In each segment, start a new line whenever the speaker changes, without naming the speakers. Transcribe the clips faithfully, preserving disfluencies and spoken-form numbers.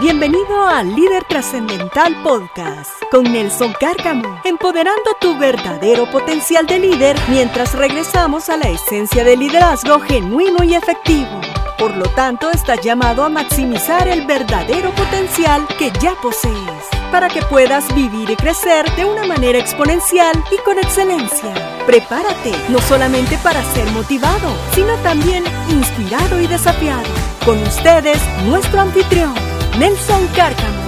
Bienvenido a Líder Trascendental Podcast con Nelson Cárcamo, empoderando tu verdadero potencial de líder mientras regresamos a la esencia del liderazgo genuino y efectivo. Por lo tanto, estás llamado a maximizar el verdadero potencial que ya posees, para que puedas vivir y crecer de una manera exponencial y con excelencia. Prepárate, no solamente para ser motivado, sino también inspirado y desafiado. Con ustedes, nuestro anfitrión, Nelson Cárcamo.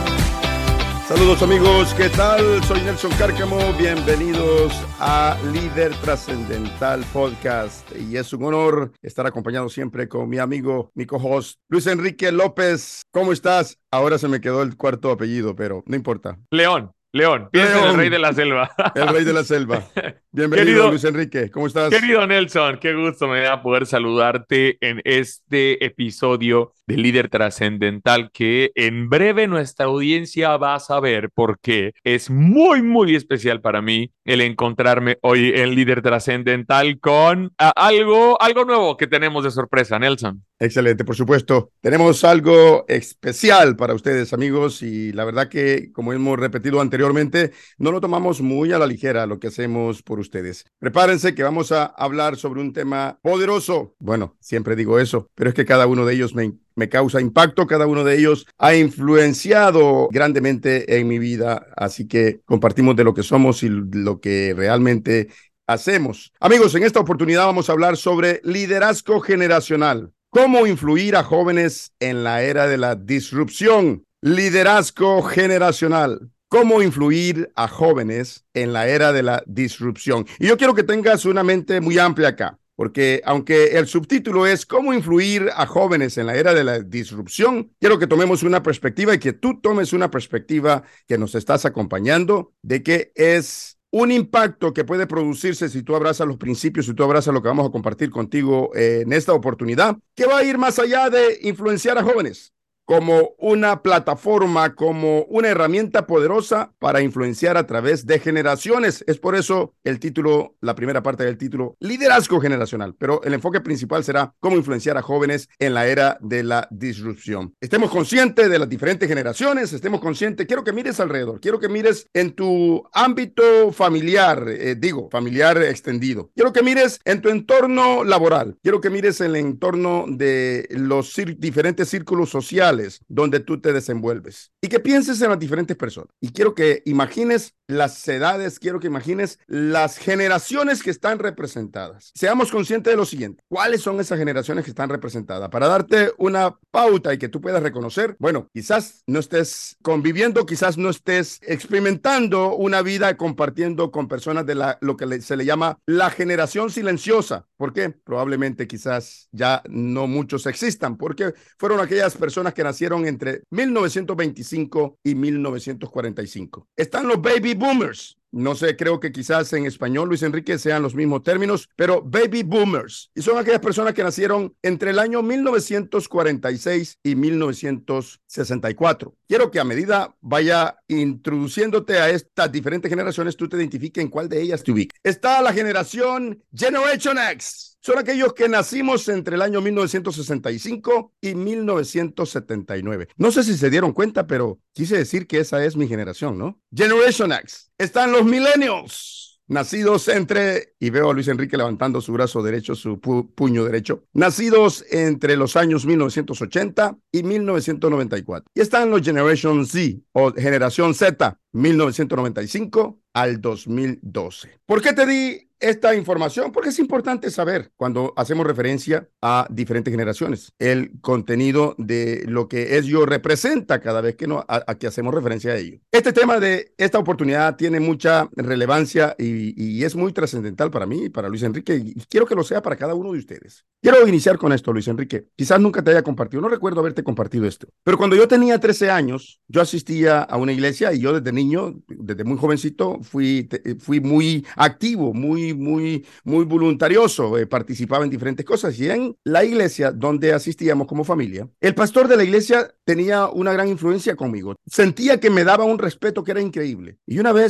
Saludos amigos, ¿qué tal? Soy Nelson Cárcamo, bienvenidos a Líder Trascendental Podcast. Y es un honor estar acompañado siempre con mi amigo, mi co-host, Luis Enrique López. ¿Cómo estás? Ahora se me quedó el cuarto apellido, pero no importa.
León. León, piensa en el rey de la selva.
El rey de la selva. Bienvenido, querido, Luis Enrique. ¿Cómo estás?
Querido Nelson, qué gusto me da poder saludarte en este episodio de Líder Trascendental, que en breve nuestra audiencia va a saber por qué es muy, muy especial para mí el encontrarme hoy en Líder Trascendental con uh, algo, algo nuevo que tenemos de sorpresa, Nelson.
Excelente, por supuesto. Tenemos algo especial para ustedes, amigos, y la verdad que, como hemos repetido anteriormente, no lo tomamos muy a la ligera lo que hacemos por ustedes. Prepárense que vamos a hablar sobre un tema poderoso. Bueno, siempre digo eso, pero es que cada uno de ellos me me causa impacto, cada uno de ellos ha influenciado grandemente en mi vida, así que compartimos de lo que somos y lo que realmente hacemos. Amigos, en esta oportunidad vamos a hablar sobre liderazgo generacional. ¿Cómo influir a jóvenes en la era de la disrupción? Liderazgo generacional. ¿Cómo influir a jóvenes en la era de la disrupción? Y yo quiero que tengas una mente muy amplia acá, porque aunque el subtítulo es ¿Cómo influir a jóvenes en la era de la disrupción?, quiero que tomemos una perspectiva y que tú tomes una perspectiva que nos estás acompañando de que es un impacto que puede producirse si tú abrazas los principios, si tú abrazas lo que vamos a compartir contigo eh, en esta oportunidad, que va a ir más allá de influenciar a jóvenes como una plataforma, como una herramienta poderosa para influenciar a través de generaciones. Es por eso el título, la primera parte del título, liderazgo generacional, pero el enfoque principal será cómo influenciar a jóvenes en la era de la disrupción. Estemos conscientes de las diferentes generaciones, estemos conscientes, quiero que mires alrededor, quiero que mires en tu ámbito familiar, eh, digo, familiar extendido, quiero que mires en tu entorno laboral, quiero que mires en el entorno de los cir- diferentes círculos sociales donde tú te desenvuelves y que pienses en las diferentes personas. Y quiero que imagines las edades, quiero que imagines las generaciones que están representadas. Seamos conscientes de lo siguiente. ¿Cuáles son esas generaciones que están representadas? Para darte una pauta y que tú puedas reconocer, bueno, quizás no estés conviviendo, quizás no estés experimentando una vida compartiendo con personas de la, lo que le, se le llama la generación silenciosa. ¿Por qué? Probablemente quizás ya no muchos existan, porque fueron aquellas personas que nacieron entre mil novecientos veinticinco y mil novecientos cuarenta y cinco. Están los baby boomers. No sé, creo que quizás en español, Luis Enrique, sean los mismos términos, pero baby boomers. Y son aquellas personas que nacieron entre el año mil novecientos cuarenta y seis y mil novecientos sesenta y cuatro. Quiero que a medida vaya introduciéndote a estas diferentes generaciones, tú te identifiques en cuál de ellas te ubicas. Está la generación Generation X. Son aquellos que nacimos entre el año mil novecientos sesenta y cinco y mil novecientos setenta y nueve. No sé si se dieron cuenta, pero quise decir que esa es mi generación, ¿no? Generation X. Están los millennials, nacidos entre, y veo a Luis Enrique levantando su brazo derecho, su pu- puño derecho, nacidos entre los años mil novecientos ochenta y mil novecientos noventa y cuatro. Y están los Generation Z o Generación Z, mil novecientos noventa y cinco al dos mil doce. ¿Por qué te di esta información? Porque es importante saber cuando hacemos referencia a diferentes generaciones, el contenido de lo que ello representa cada vez que, no, a, a que hacemos referencia a ello. Este tema de esta oportunidad tiene mucha relevancia y, y es muy trascendental para mí y para Luis Enrique, y quiero que lo sea para cada uno de ustedes. Quiero iniciar con esto, Luis Enrique. Quizás nunca te haya compartido, no recuerdo haberte compartido esto, pero cuando yo tenía trece años, yo asistía a una iglesia y yo desde niño, desde muy jovencito, fui, te, fui muy activo, muy, muy, muy voluntarioso, eh, participaba en diferentes cosas y en la iglesia donde asistíamos como familia, el pastor de la iglesia tenía una gran influencia conmigo. Sentía que me daba un respeto que era increíble. Y una vez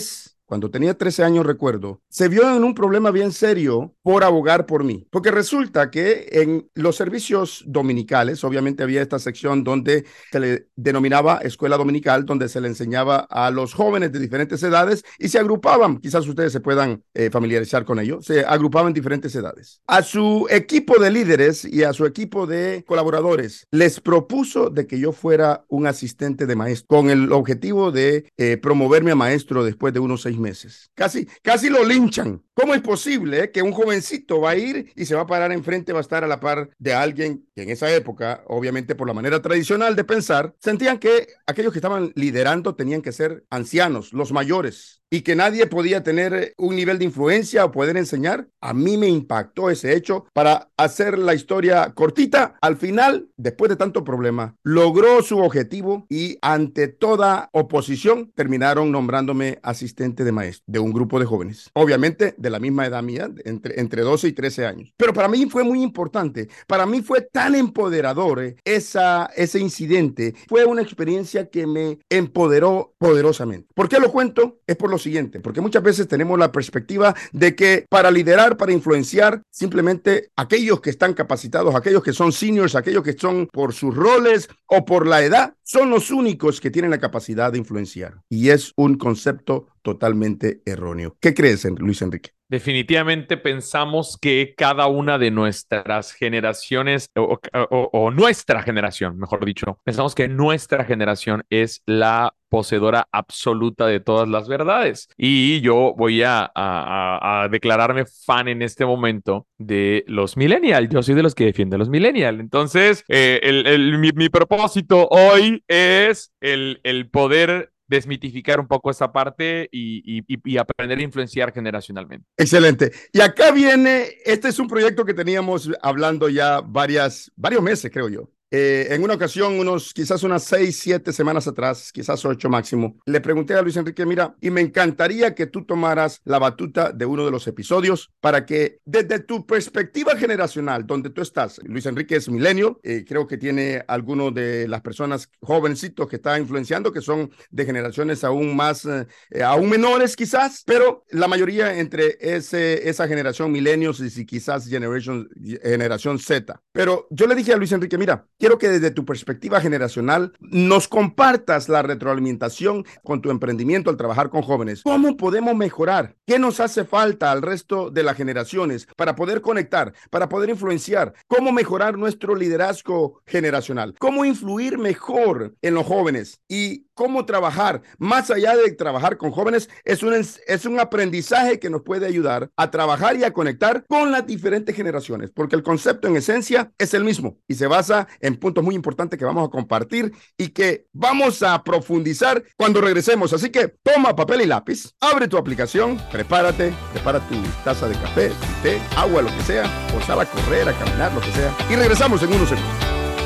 cuando tenía trece años, recuerdo, se vio en un problema bien serio por abogar por mí. Porque resulta que en los servicios dominicales, obviamente había esta sección donde se le denominaba escuela dominical, donde se le enseñaba a los jóvenes de diferentes edades y se agrupaban, quizás ustedes se puedan eh, familiarizar con ello, se agrupaban en diferentes edades. A su equipo de líderes y a su equipo de colaboradores les propuso de que yo fuera un asistente de maestro con el objetivo de eh, promoverme a maestro después de unos seis meses. Casi, casi lo linchan. ¿Cómo es posible que un jovencito va a ir y se va a parar enfrente, va a estar a la par de alguien que en esa época, obviamente por la manera tradicional de pensar, sentían que aquellos que estaban liderando tenían que ser ancianos, los mayores, y que nadie podía tener un nivel de influencia o poder enseñar? A mí me impactó ese hecho. Para hacer la historia cortita, al final, después de tanto problema, logró su objetivo y ante toda oposición terminaron nombrándome asistente de maestro de un grupo de jóvenes. Obviamente de la misma edad mía, entre, entre doce y trece años. Pero para mí fue muy importante. Para mí fue tan empoderador eh, esa, ese incidente. Fue una experiencia que me empoderó poderosamente. ¿Por qué lo cuento? Es por lo siguiente, porque muchas veces tenemos la perspectiva de que para liderar, para influenciar, simplemente aquellos que están capacitados, aquellos que son seniors, aquellos que son por sus roles o por la edad, son los únicos que tienen la capacidad de influenciar. Y es un concepto totalmente erróneo. ¿Qué crees, Luis Enrique?
Definitivamente pensamos que cada una de nuestras generaciones, o, o, o nuestra generación, mejor dicho, pensamos que nuestra generación es la poseedora absoluta de todas las verdades. Y yo voy a, a, a declararme fan en este momento de los millennials. Yo soy de los que defiende a los millennials. Entonces, eh, el, el, mi, mi propósito hoy es el, el poder desmitificar un poco esta parte y, y, y aprender a influenciar generacionalmente.
Excelente. Y acá viene, este es un proyecto que teníamos hablando ya varias, varios meses, creo yo. Eh, en una ocasión, unos quizás unas seis, siete semanas atrás, quizás ocho máximo, le pregunté a Luis Enrique, mira, y me encantaría que tú tomaras la batuta de uno de los episodios para que desde tu perspectiva generacional, donde tú estás, Luis Enrique es milenio, eh, creo que tiene algunos de las personas jovencitos que está influenciando, que son de generaciones aún más, eh, aún menores quizás, pero la mayoría entre ese, esa generación milenios y quizás generation, generación Z. Pero yo le dije a Luis Enrique, mira, quiero que desde tu perspectiva generacional nos compartas la retroalimentación con tu emprendimiento al trabajar con jóvenes. ¿Cómo podemos mejorar? ¿Qué nos hace falta al resto de las generaciones para poder conectar, para poder influenciar? ¿Cómo mejorar nuestro liderazgo generacional? ¿Cómo influir mejor en los jóvenes? Y cómo trabajar, más allá de trabajar con jóvenes, es un, es un aprendizaje que nos puede ayudar a trabajar y a conectar con las diferentes generaciones, porque el concepto en esencia es el mismo y se basa en puntos muy importantes que vamos a compartir y que vamos a profundizar cuando regresemos. Así que toma papel y lápiz, abre tu aplicación, prepárate, prepara tu taza de café, té, agua, lo que sea, o sal a correr, a caminar, lo que sea, y regresamos en unos segundos.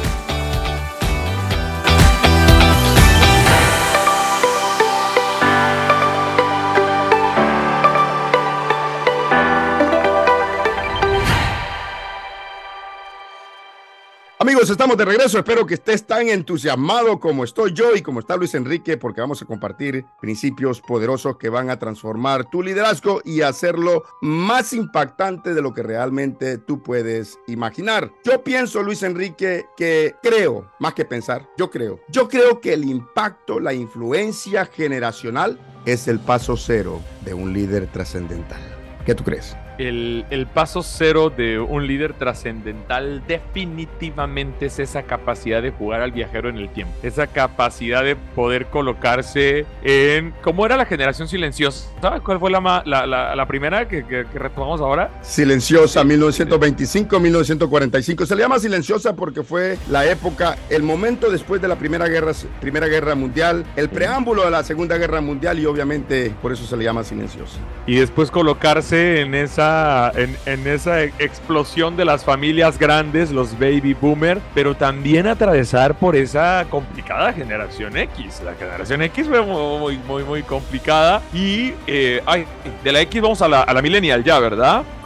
Amigos, estamos de regreso. Espero que estés tan entusiasmado como estoy yo y como está Luis Enrique, porque vamos a compartir principios poderosos que van a transformar tu liderazgo y hacerlo más impactante de lo que realmente tú puedes imaginar. Yo pienso, Luis Enrique, que creo, más que pensar, yo creo. Yo creo que el impacto, la influencia generacional es el paso cero de un líder trascendental. ¿Qué tú crees?
El, el paso cero de un líder trascendental definitivamente es esa capacidad de jugar al viajero en el tiempo. Esa capacidad de poder colocarse en... ¿Cómo era la generación silenciosa? ¿Sabes cuál fue la, la, la, la primera que, que, que retomamos ahora?
Silenciosa, mil novecientos veinticinco, mil novecientos cuarenta y cinco. Se le llama silenciosa porque fue la época, el momento después de la Primera Guerra, Primera Guerra Mundial, el preámbulo de la Segunda Guerra Mundial y obviamente por eso se le llama silenciosa.
Y después colocarse en esa En, en esa explosión de las familias grandes, los baby boomer, pero también atravesar por esa complicada generación X. La generación X fue muy, muy, muy complicada y eh, ay, de la X vamos a la, a la millennial ya, ¿verdad?
Correcto.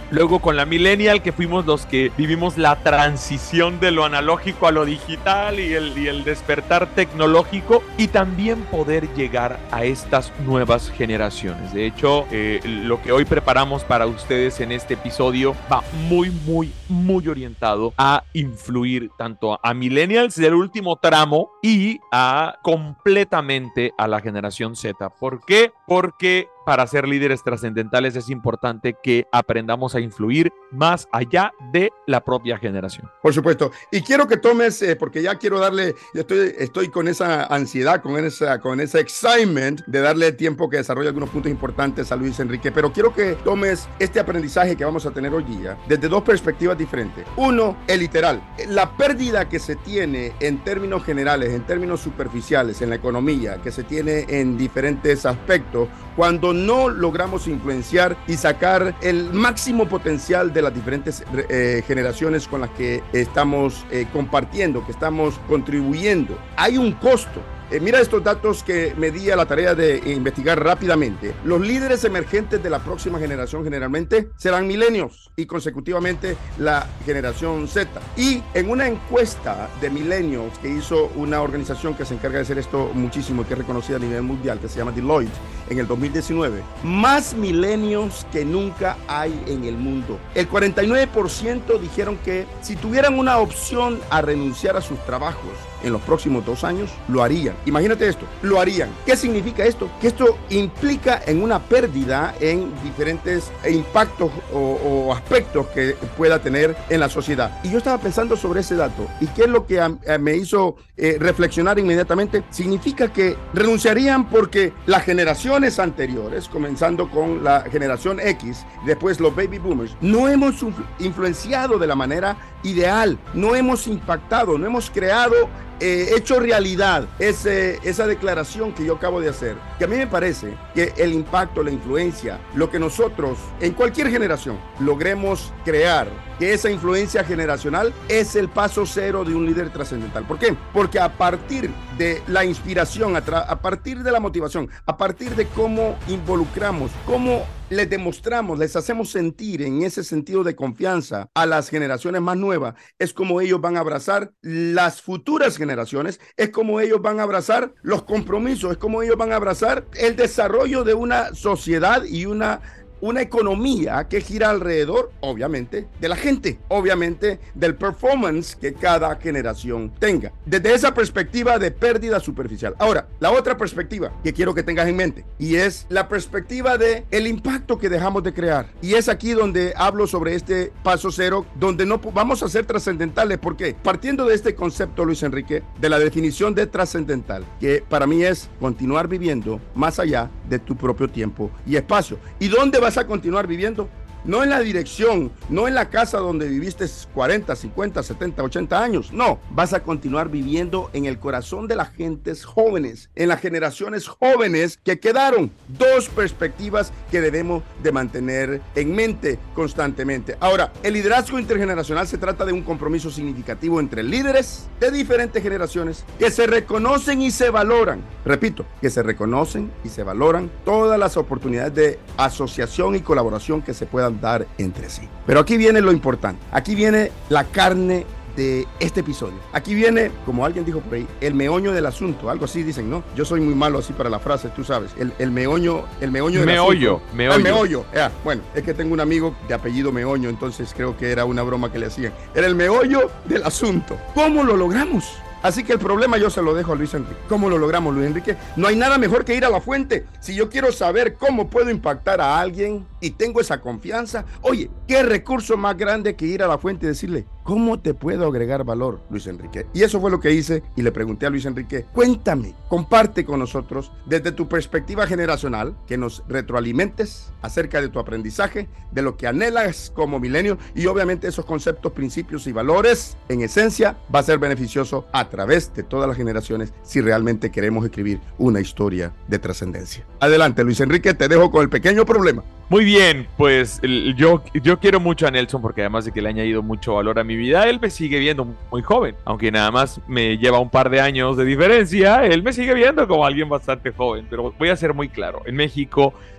luego con la millennial, que fuimos los que vivimos la transición de lo analógico a lo digital y el, y el despertar tecnológico, y también poder llegar a estas nuevas generaciones. De hecho, eh, lo que hoy preparamos para ustedes en este episodio va muy, muy, muy orientado a influir tanto a millennials del último tramo y a completamente a la generación Z. ¿Por qué? Porque para ser líderes trascendentales es importante que aprendamos a influir más allá de la propia generación.
Por supuesto. Y quiero que tomes, eh, porque ya quiero darle, yo estoy, estoy con esa ansiedad, con esa, con ese excitement de darle tiempo que desarrolle algunos puntos importantes a Luis Enrique, pero quiero que tomes este aprendizaje que vamos a tener hoy día desde dos perspectivas diferentes. Uno, el literal. La pérdida que se tiene en términos generales, en términos superficiales, en la economía, que se tiene en diferentes aspectos, cuando no logramos influenciar y sacar el máximo potencial de las diferentes eh, generaciones con las que estamos eh, compartiendo, que estamos contribuyendo. Hay un costo. Eh, mira estos datos que me di a la tarea de investigar rápidamente. Los líderes emergentes de la próxima generación generalmente serán milenios y consecutivamente la generación Z. Y en una encuesta de milenios que hizo una organización que se encarga de hacer esto muchísimo y que es reconocida a nivel mundial, que se llama Deloitte, en el dos mil diecinueve, más milenios que nunca hay en el mundo. El cuarenta y nueve por ciento dijeron que si tuvieran una opción a renunciar a sus trabajos en los próximos dos años, lo harían. Imagínate esto, lo harían. ¿Qué significa esto? Que esto implica en una pérdida en diferentes impactos o, o aspectos que pueda tener en la sociedad. Y yo estaba pensando sobre ese dato. ¿Y qué es lo que a, a, me hizo eh, reflexionar inmediatamente? Significa que renunciarían porque las generaciones anteriores, comenzando con la generación X, después los baby boomers, no hemos influenciado de la manera ideal, no hemos impactado, no hemos creado Eh, hecho realidad ese, esa declaración que yo acabo de hacer, que a mí me parece que el impacto, la influencia, lo que nosotros en cualquier generación logremos crear, que esa influencia generacional es el paso cero de un líder trascendental. ¿Por qué? Porque a partir de la inspiración, a, a partir de la motivación, a partir de cómo involucramos, cómo les demostramos, les hacemos sentir en ese sentido de confianza a las generaciones más nuevas, es como ellos van a abrazar las futuras generaciones. generaciones, es como ellos van a abrazar los compromisos, es como ellos van a abrazar el desarrollo de una sociedad y una una economía que gira alrededor, obviamente, de la gente, obviamente, del performance que cada generación tenga. Desde esa perspectiva de pérdida superficial. Ahora, la otra perspectiva que quiero que tengas en mente, y es la perspectiva de el impacto que dejamos de crear. Y es aquí donde hablo sobre este paso cero, donde no vamos a ser trascendentales. ¿Por qué? Partiendo de este concepto, Luis Enrique, de la definición de trascendental, que para mí es continuar viviendo más allá de tu propio tiempo y espacio. ¿Y dónde vas a continuar viviendo? No en la dirección, no en la casa donde viviste cuarenta, cincuenta, setenta, ochenta años. No, vas a continuar viviendo en el corazón de las gentes jóvenes, en las generaciones jóvenes que quedaron. Dos perspectivas que debemos de mantener en mente constantemente. Ahora, el liderazgo intergeneracional se trata de un compromiso significativo entre líderes de diferentes generaciones que se reconocen y se valoran. Repito, que se reconocen y se valoran todas las oportunidades de asociación y colaboración que se puedan dar entre sí. Pero aquí viene lo importante, aquí viene la carne de este episodio. Aquí viene, como alguien dijo por ahí, el meollo del asunto, algo así dicen, ¿no? Yo soy muy malo así para la frase, tú sabes, el, el meollo, el meollo del
meollo,
asunto.
Meollo,
el meollo. Yeah, bueno, es que tengo un amigo de apellido Meoño, entonces creo que era una broma que le hacían. Era el meollo del asunto. ¿Cómo lo logramos? Así que el problema yo se lo dejo a Luis Enrique. ¿Cómo lo logramos, Luis Enrique? No hay nada mejor que ir a la fuente. Si yo quiero saber cómo puedo impactar a alguien y tengo esa confianza, oye, ¿qué recurso más grande que ir a la fuente y decirle, ¿cómo te puedo agregar valor, Luis Enrique? Y eso fue lo que hice y le pregunté a Luis Enrique, cuéntame, comparte con nosotros desde tu perspectiva generacional, que nos retroalimentes acerca de tu aprendizaje, de lo que anhelas como milenio y obviamente esos conceptos, principios y valores, en esencia, va a ser beneficioso a través de todas las generaciones si realmente queremos escribir una historia de trascendencia. Adelante, Luis Enrique, te dejo con el pequeño problema.
Muy bien, pues yo, yo quiero mucho a Nelson porque además de que le ha añadido mucho valor a mi vida, él me sigue viendo muy joven. Aunque nada más me lleva un par de años de diferencia, él me sigue viendo como alguien bastante joven. Pero voy a ser muy claro, en México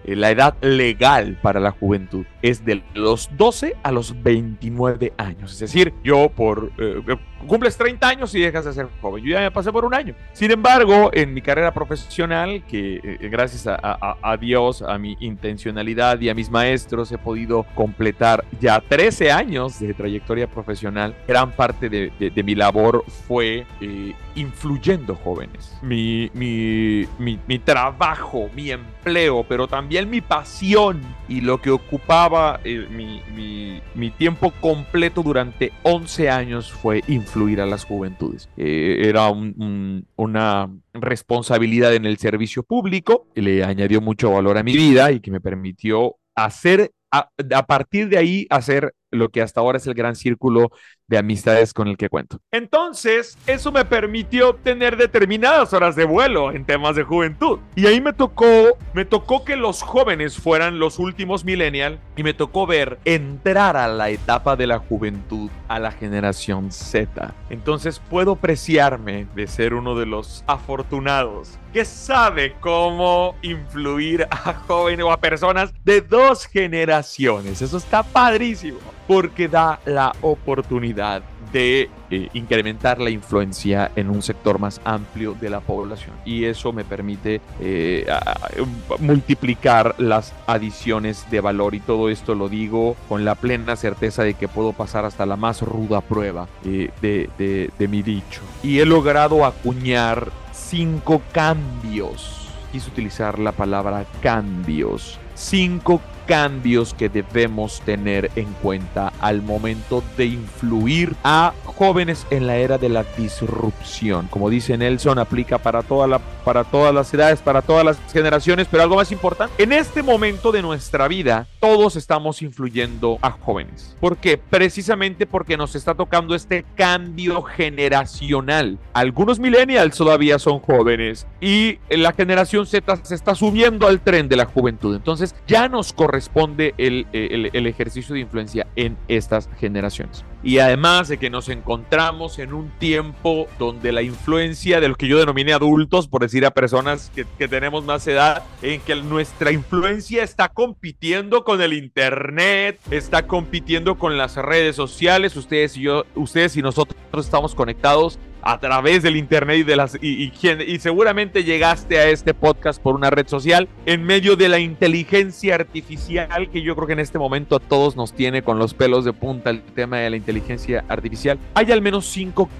eh, la edad legal para la juventud es de los doce a los veintinueve años. Es decir, yo por... Eh, cumples treinta años y dejas de ser joven. Yo ya me pasé por un año. Sin embargo, en mi carrera profesional, que eh, gracias a, a, a Dios, a mi intencionalidad y a mis maestros, he podido completar ya trece años de trayectoria profesional. Gran parte de, de, de mi labor fue eh, influyendo jóvenes. Mi, mi, mi, mi trabajo, mi empleo, pero también mi pasión y lo que ocupaba eh, mi, mi, mi tiempo completo durante once años fue influir a las juventudes. Eh, era un, un, una responsabilidad en el servicio público que le añadió mucho valor a mi vida y que me permitió hacer, a, a partir de ahí, hacer lo que hasta ahora es el gran círculo de amistades con el que cuento. Entonces, eso me permitió tener determinadas horas de vuelo en temas de juventud. Y ahí me tocó, me tocó que los jóvenes fueran los últimos millennials y me tocó ver entrar a la etapa de la juventud a la generación Z. Entonces, puedo preciarme de ser uno de los afortunados que sabe cómo influir a jóvenes o a personas de dos generaciones. Eso está padrísimo, porque da la oportunidad de eh, incrementar la influencia en un sector más amplio de la población. Y eso me permite eh, a, a, multiplicar las adiciones de valor. Y todo esto lo digo con la plena certeza de que puedo pasar hasta la más ruda prueba eh, de, de, de mi dicho. Y he logrado acuñar cinco cambios. Quise utilizar la palabra cambios. Cinco cambios que debemos tener en cuenta al momento de influir a jóvenes en la era de la disrupción. Como dice Nelson, aplica para, toda la, para todas las edades, para todas las generaciones, pero algo más importante, en este momento de nuestra vida, todos estamos influyendo a jóvenes. ¿Por qué? Precisamente porque nos está tocando este cambio generacional. Algunos millennials todavía son jóvenes y la generación Z se está subiendo al tren de la juventud. Entonces ya nos corresponde responde el, el, el ejercicio de influencia en estas generaciones. Y además de que nos encontramos en un tiempo donde la influencia de lo que yo denominé adultos, por decir a personas que, que tenemos más edad, en que nuestra influencia está compitiendo con el internet, está compitiendo con las redes sociales. Ustedes y yo, ustedes y nosotros estamos conectados a través del internet y de las y, y, y seguramente llegaste a este podcast por una red social en medio de la inteligencia artificial, que yo creo que en este momento a todos nos tiene con los pelos de punta el tema de la inteligencia artificial. Hay al menos cinco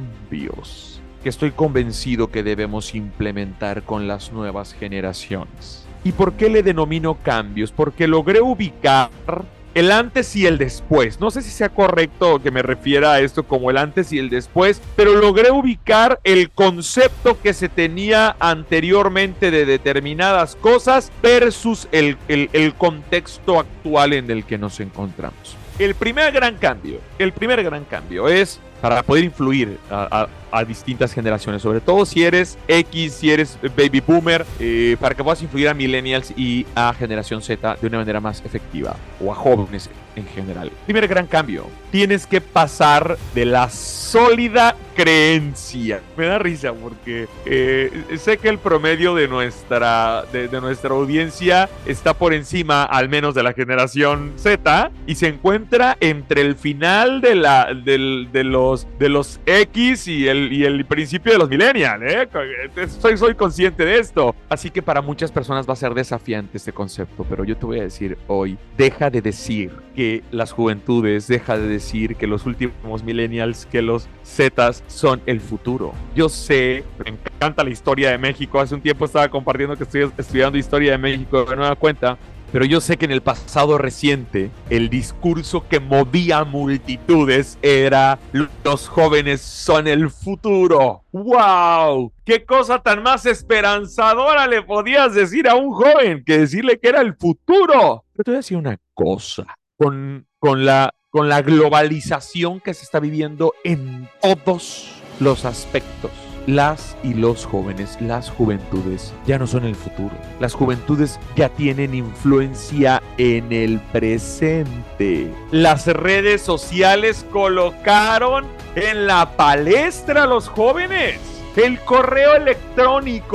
cambios que estoy convencido que debemos implementar con las nuevas generaciones. ¿Y por qué le denomino cambios? Porque logré ubicar el antes y el después. No sé si sea correcto que me refiera a esto como el antes y el después, pero logré ubicar el concepto que se tenía anteriormente de determinadas cosas versus el, el, el contexto actual en el que nos encontramos. El primer gran cambio, el primer gran cambio es para poder influir a, a, a distintas generaciones, sobre todo si eres X, si eres baby boomer, eh, para que puedas influir a millennials y a generación Z de una manera más efectiva, o a jóvenes en general. Primer gran cambio, tienes que pasar de la sólida creencia. Me da risa porque eh, sé que el promedio de nuestra, de, de nuestra audiencia está por encima al menos de la generación Z y se encuentra entre el final de, la, de, de, los, de los X y el, y el principio de los millennials, ¿eh? Soy, soy consciente de esto. Así que para muchas personas va a ser desafiante este concepto, pero yo te voy a decir hoy, deja de decir que las juventudes, deja de decir que los últimos millennials, que los Zetas son el futuro. Yo sé, me encanta la historia de México. Hace un tiempo estaba compartiendo que estoy estudiando historia de México de nueva cuenta, pero yo sé que en el pasado reciente el discurso que movía multitudes era: los jóvenes son el futuro. ¡Wow! ¡Qué cosa tan más esperanzadora le podías decir a un joven que decirle que era el futuro! Pero te voy a decir una cosa. Con, con, la, con la globalización que se está viviendo en todos los aspectos, las y los jóvenes, las juventudes ya no son el futuro. Las juventudes ya tienen influencia en el presente. Las redes sociales colocaron en la palestra a los jóvenes. El correo electrónico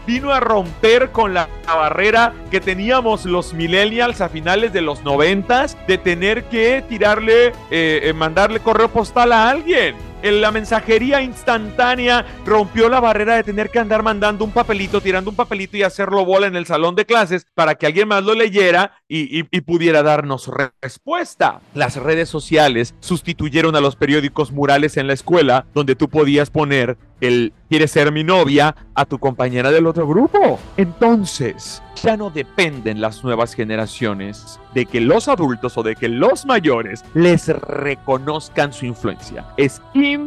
vino a romper con la, la barrera que teníamos los millennials a finales de los noventas de tener que tirarle, eh, eh, mandarle correo postal a alguien. La mensajería instantánea rompió la barrera de tener que andar mandando un papelito, tirando un papelito y hacerlo bola en el salón de clases para que alguien más lo leyera y, y, y pudiera darnos re- respuesta. Las redes sociales sustituyeron a los periódicos murales en la escuela, donde tú podías poner el ¿quieres ser mi novia? A tu compañera del otro grupo. Entonces, ya no dependen las nuevas generaciones de que los adultos o de que los mayores les reconozcan su influencia. Es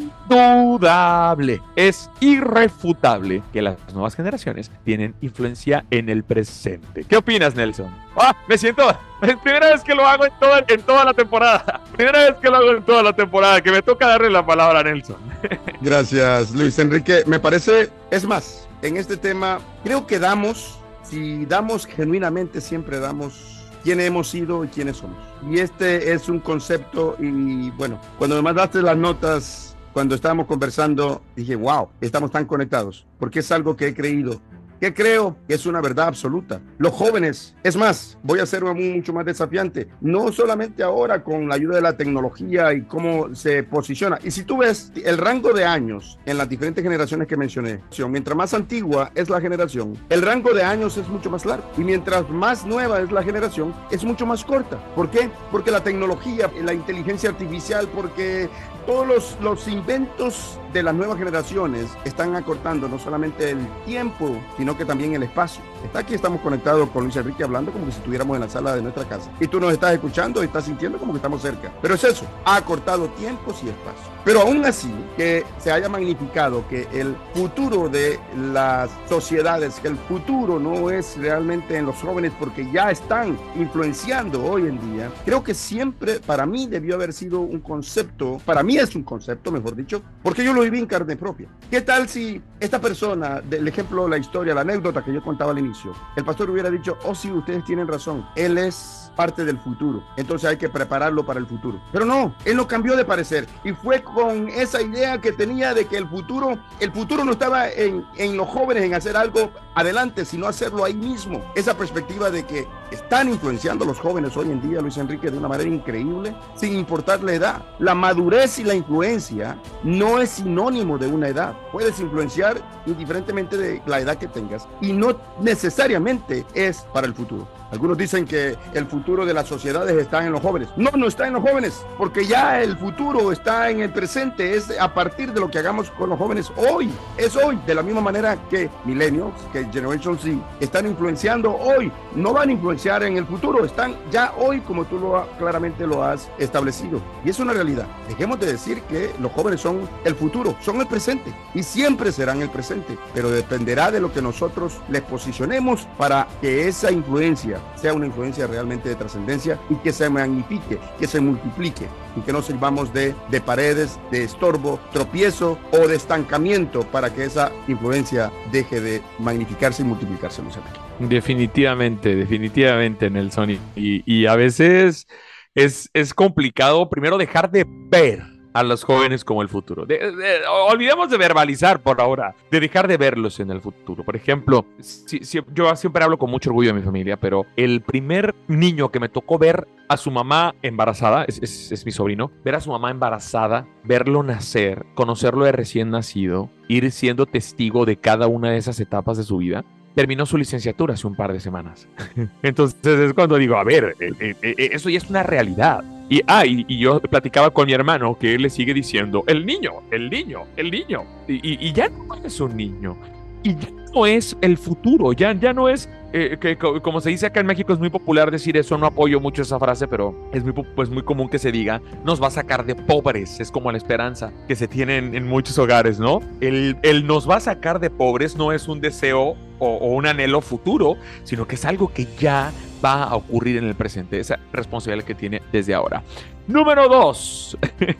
indudable, es irrefutable que las nuevas generaciones tienen influencia en el presente. ¿Qué opinas, Nelson? Ah, me siento... Es primera vez que lo hago en toda, en toda la temporada. Primera vez que lo hago en toda la temporada, que me toca darle la palabra a Nelson.
Gracias, Luis Enrique. Me parece, es más, en este tema, creo que damos, si damos genuinamente, siempre damos quiénes hemos sido y quiénes somos. Y este es un concepto, y bueno, cuando me mandaste las notas, cuando estábamos conversando, dije, wow, estamos tan conectados, porque es algo que he creído. Que creo que es una verdad absoluta. Los jóvenes, es más, voy a ser mucho más desafiante, no solamente ahora con la ayuda de la tecnología y cómo se posiciona. Y si tú ves el rango de años en las diferentes generaciones que mencioné, mientras más antigua es la generación, el rango de años es mucho más largo. Y mientras más nueva es la generación, es mucho más corta. ¿Por qué? Porque la tecnología, la inteligencia artificial, porque todos los, los inventos de las nuevas generaciones están acortando no solamente el tiempo, sino que también el espacio. Está aquí, estamos conectados con Luis Enrique hablando como que si estuviéramos en la sala de nuestra casa. Y tú nos estás escuchando y estás sintiendo como que estamos cerca. Pero es eso, ha acortado tiempos y espacio. Pero aún así, que se haya magnificado que el futuro de las sociedades, que el futuro no es realmente en los jóvenes porque ya están influenciando hoy en día, creo que siempre para mí debió haber sido un concepto, para mí es un concepto, mejor dicho, porque yo lo viví en carne propia. ¿Qué tal si esta persona, del ejemplo, la historia, la anécdota que yo contaba al inicio, el pastor hubiera dicho, oh sí, ustedes tienen razón, él es parte del futuro, entonces hay que prepararlo para el futuro? Pero no, él no cambió de parecer y fue con esa idea que tenía de que el futuro, el futuro no estaba en, en los jóvenes, en hacer algo adelante, sino hacerlo ahí mismo. Esa perspectiva de que están influenciando a los jóvenes hoy en día, Luis Enrique, de una manera increíble, sin importar la edad. La madurez y la influencia no es sinónimo de una edad. Puedes influenciar indiferentemente de la edad que tengas y no necesariamente es para el futuro. Algunos dicen que el futuro de las sociedades está en los jóvenes. No, no está en los jóvenes, porque ya el futuro está en el presente. Es a partir de lo que hagamos con los jóvenes hoy. Es hoy, de la misma manera que Millennials, que Generation Z, están influenciando hoy. No van a influenciar en el futuro, están ya hoy, como tú lo, claramente lo has establecido. Y es una realidad. Dejemos de decir que los jóvenes son el futuro, son el presente. Y siempre serán el presente. Pero dependerá de lo que nosotros les posicionemos para que esa influencia sea una influencia realmente de trascendencia y que se magnifique, que se multiplique y que no sirvamos de, de paredes, de estorbo, tropiezo o de estancamiento para que esa influencia deje de magnificarse y multiplicarse.
Definitivamente, definitivamente, Nelson. Y, y, y a veces es, es complicado primero dejar de ver a los jóvenes como el futuro. De, de, olvidemos de verbalizar por ahora, de dejar de verlos en el futuro. Por ejemplo, si, si, yo siempre hablo con mucho orgullo de mi familia, pero el primer niño que me tocó ver a su mamá embarazada, es, es, es mi sobrino, ver a su mamá embarazada, verlo nacer, conocerlo de recién nacido, ir siendo testigo de cada una de esas etapas de su vida, terminó su licenciatura hace un par de semanas. Entonces es cuando digo, a ver, eh, eh, eh, eso ya es una realidad. Y, ah, y, y yo platicaba con mi hermano que él le sigue diciendo, el niño, el niño, el niño. Y, y, y ya no es un niño. Y ya no es el futuro, ya, ya no es, eh, que, como se dice acá en México, es muy popular decir eso, no apoyo mucho esa frase, pero es muy, pues, muy común que se diga, nos va a sacar de pobres, es como la esperanza que se tiene en, en muchos hogares, ¿no? El, el nos va a sacar de pobres no es un deseo o, o un anhelo futuro, sino que es algo que ya va a ocurrir en el presente, esa responsabilidad que tiene desde ahora. Número dos.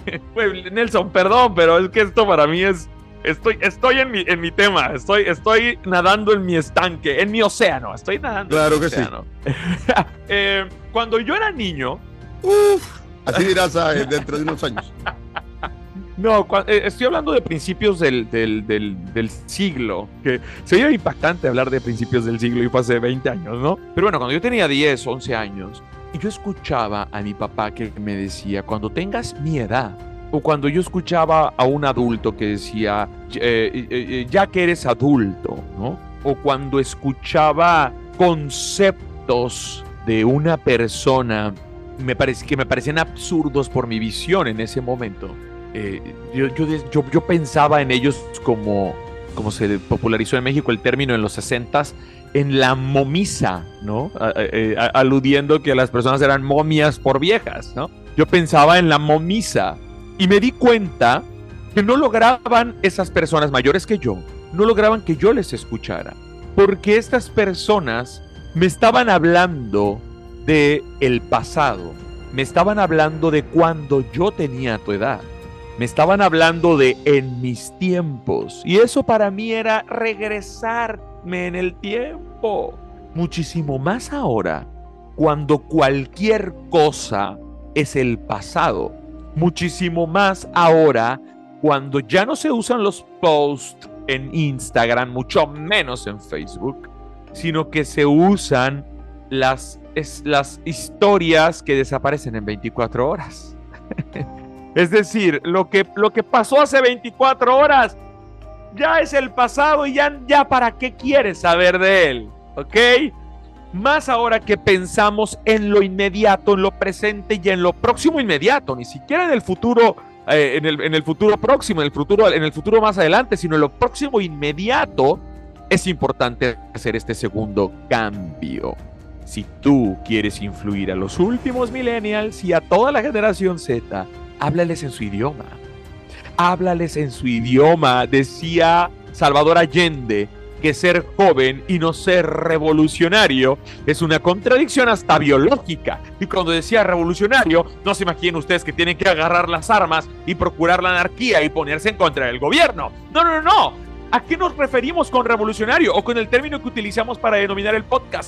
Nelson, perdón, pero es que esto para mí es... Estoy, estoy en, mi, en mi tema, estoy, estoy nadando en mi estanque, en mi océano, estoy nadando
claro
en mi
que
océano.
Sí.
eh, cuando yo era niño...
Uf, así dirás eh, dentro de unos años.
No, cua- eh, estoy hablando de principios del, del, del, del siglo, que sería impactante hablar de principios del siglo y fue hace veinte años, ¿no? Pero bueno, cuando yo tenía diez, once años, yo escuchaba a mi papá que me decía, cuando tengas mi edad, o cuando yo escuchaba a un adulto que decía, eh, eh, eh, ya que eres adulto, ¿no? O cuando escuchaba conceptos de una persona me parece, que me parecían absurdos por mi visión en ese momento. Eh, yo, yo, yo, yo pensaba en ellos como, como se popularizó en México el término en los sesentas, en la momisa, ¿no? A, a, a, aludiendo que las personas eran momias por viejas, ¿no? Yo pensaba en la momisa y me di cuenta que no lograban esas personas mayores que yo, no lograban que yo les escuchara, porque estas personas me estaban hablando de el pasado, me estaban hablando de cuando yo tenía tu edad, me estaban hablando de en mis tiempos, y eso para mí era regresarme en el tiempo, muchísimo más ahora, cuando cualquier cosa es el pasado, muchísimo más ahora, cuando ya no se usan los posts en Instagram, mucho menos en Facebook, sino que se usan las, es, las historias que desaparecen en veinticuatro horas. Es decir, lo que, lo que pasó hace veinticuatro horas ya es el pasado y ya, ya para qué quieres saber de él, ¿ok? Más ahora que pensamos en lo inmediato, en lo presente y en lo próximo inmediato, ni siquiera en el futuro, eh, en, el, en el futuro próximo, en el futuro, en el futuro más adelante, sino en lo próximo inmediato, es importante hacer este segundo cambio. Si tú quieres influir a los últimos millennials y a toda la generación Z, háblales en su idioma. Háblales en su idioma. Decía Salvador Allende que ser joven y no ser revolucionario es una contradicción hasta biológica. Y cuando decía revolucionario, no se imaginen ustedes que tienen que agarrar las armas y procurar la anarquía y ponerse en contra del gobierno. No, no, no, no. ¿A qué nos referimos con revolucionario o con el término que utilizamos para denominar el podcast?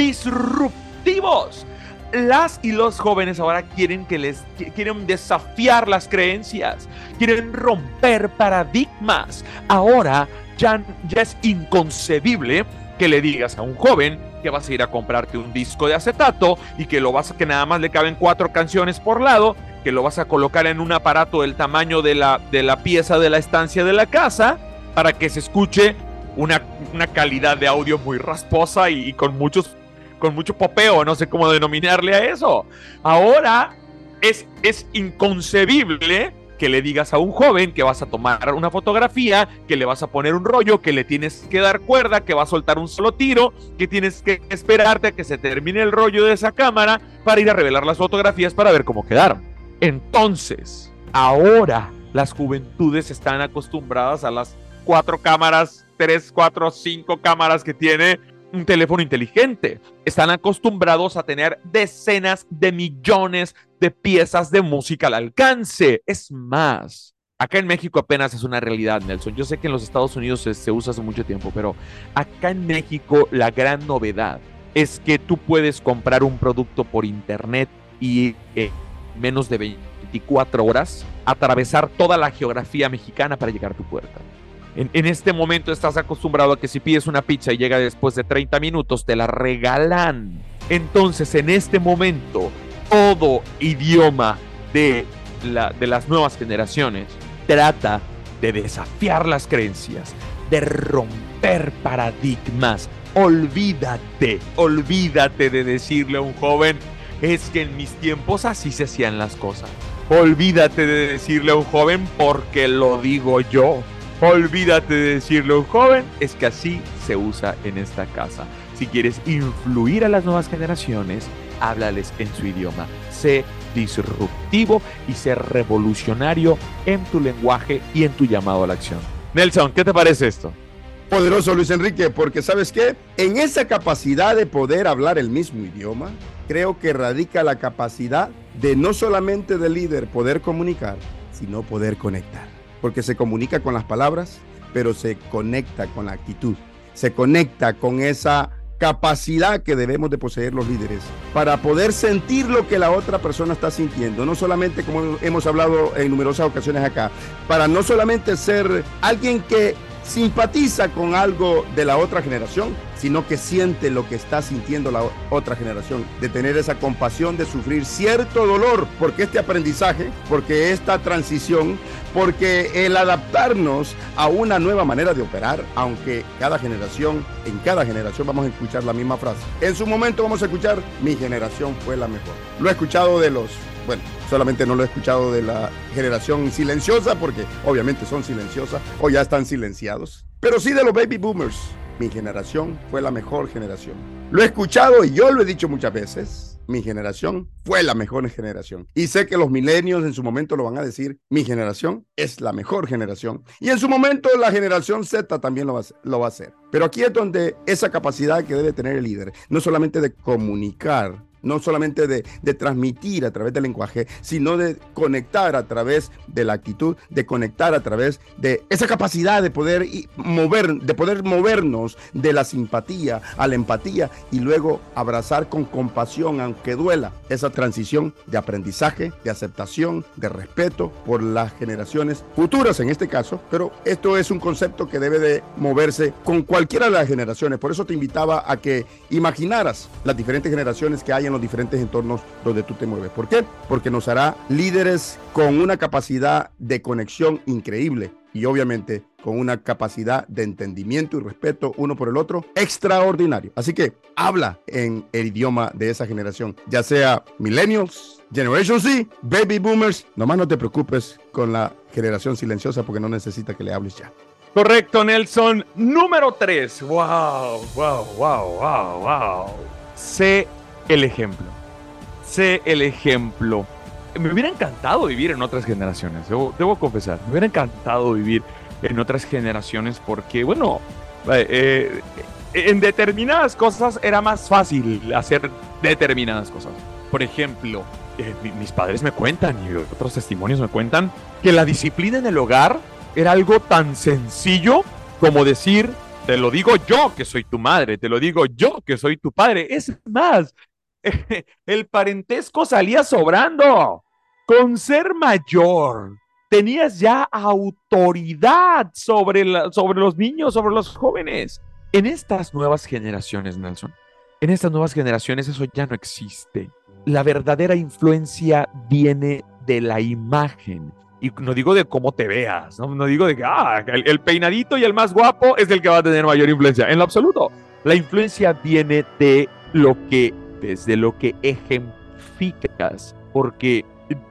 Disruptivos. Las y los jóvenes ahora quieren que les quieren desafiar las creencias, quieren romper paradigmas. Ahora ya, ya es inconcebible que le digas a un joven que vas a ir a comprarte un disco de acetato y que lo vas a, que nada más le caben cuatro canciones por lado, que lo vas a colocar en un aparato del tamaño de la, de la pieza de la estancia de la casa, para que se escuche una, una calidad de audio muy rasposa y, y con muchos con mucho popeo, no sé cómo denominarle a eso. Ahora es, es inconcebible que le digas a un joven que vas a tomar una fotografía, que le vas a poner un rollo, que le tienes que dar cuerda, que va a soltar un solo tiro, que tienes que esperarte a que se termine el rollo de esa cámara para ir a revelar las fotografías para ver cómo quedaron. Entonces, ahora las juventudes están acostumbradas a las cuatro cámaras, tres, cuatro, cinco cámaras que tiene un teléfono inteligente. Están acostumbrados a tener decenas de millones de piezas de música al alcance. Es más, acá en México apenas es una realidad, Nelson. Yo sé que en los Estados Unidos se, se usa hace mucho tiempo, pero acá en México la gran novedad es que tú puedes comprar un producto por internet y en menos de veinticuatro horas atravesar toda la geografía mexicana para llegar a tu puerta. En, en este momento estás acostumbrado a que si pides una pizza y llega después de treinta minutos, te la regalan. Entonces, en este momento, todo idioma de, la, de las nuevas generaciones trata de desafiar las creencias, de romper paradigmas. Olvídate, olvídate de decirle a un joven, es que en mis tiempos así se hacían las cosas. Olvídate de decirle a un joven, porque lo digo yo. Olvídate de decirle a un joven, es que así se usa en esta casa. Si quieres influir a las nuevas generaciones, háblales en su idioma. Sé disruptivo y sé revolucionario en tu lenguaje y en tu llamado a la acción. Nelson, ¿qué te parece esto?
Poderoso, Luis Enrique, porque ¿sabes qué? En esa capacidad de poder hablar el mismo idioma, creo que radica la capacidad de no solamente del líder poder comunicar, sino poder conectar. Porque se comunica con las palabras, pero se conecta con la actitud, se conecta con esa capacidad que debemos de poseer los líderes para poder sentir lo que la otra persona está sintiendo, no solamente, como hemos hablado en numerosas ocasiones acá, para no solamente ser alguien que simpatiza con algo de la otra generación, sino que siente lo que está sintiendo la otra generación, de tener esa compasión, de sufrir cierto dolor, porque este aprendizaje, porque esta transición, porque el adaptarnos a una nueva manera de operar, aunque cada generación, en cada generación vamos a escuchar la misma frase. En su momento vamos a escuchar, mi generación fue la mejor. Lo he escuchado de los, bueno, solamente no lo he escuchado de la generación silenciosa, porque obviamente son silenciosas o ya están silenciados, pero sí de los baby boomers. Mi generación fue la mejor generación. Lo he escuchado y yo lo he dicho muchas veces. Mi generación fue la mejor generación. Y sé que los millennials en su momento lo van a decir. Mi generación es la mejor generación. Y en su momento la generación Z también lo va a, lo va a hacer. Pero aquí es donde esa capacidad que debe tener el líder, no solamente de comunicar, no solamente de, de transmitir a través del lenguaje, sino de conectar a través de la actitud, de conectar a través de esa capacidad de poder mover, de poder movernos de la simpatía a la empatía y luego abrazar con compasión, aunque duela, esa transición de aprendizaje, de aceptación, de respeto por las generaciones futuras en este caso. Pero esto es un concepto que debe de moverse con cualquiera de las generaciones. Por eso te invitaba a que imaginaras las diferentes generaciones que hay en los diferentes entornos donde tú te mueves. ¿Por qué? Porque nos hará líderes con una capacidad de conexión increíble y obviamente con una capacidad de entendimiento y respeto uno por el otro extraordinario. Así que habla en el idioma de esa generación, ya sea millennials, Generation Z, baby boomers. Nomás no te preocupes con la generación silenciosa porque no necesita que le hables ya.
Correcto, Nelson. Número tres. Wow, wow, wow, wow, wow. Sé el ejemplo. Sé el ejemplo. Me hubiera encantado vivir en otras generaciones, debo, debo confesar. Me hubiera encantado vivir en otras generaciones porque, bueno, eh, eh, en determinadas cosas era más fácil hacer determinadas cosas. Por ejemplo, eh, mis padres me cuentan y otros testimonios me cuentan que la disciplina en el hogar era algo tan sencillo como decir: te lo digo yo que soy tu madre, te lo digo yo que soy tu padre. Es más, el parentesco salía sobrando. Con ser mayor, tenías ya autoridad sobre, la, sobre los niños, sobre los jóvenes. En estas nuevas generaciones, Nelson, en estas nuevas generaciones eso ya no existe. La verdadera influencia viene de la imagen. Y no digo de cómo te veas, no, no digo de que ah, el, el peinadito y el más guapo es el que va a tener mayor influencia. En lo absoluto. La influencia viene de lo que, desde lo que ejemplificas, porque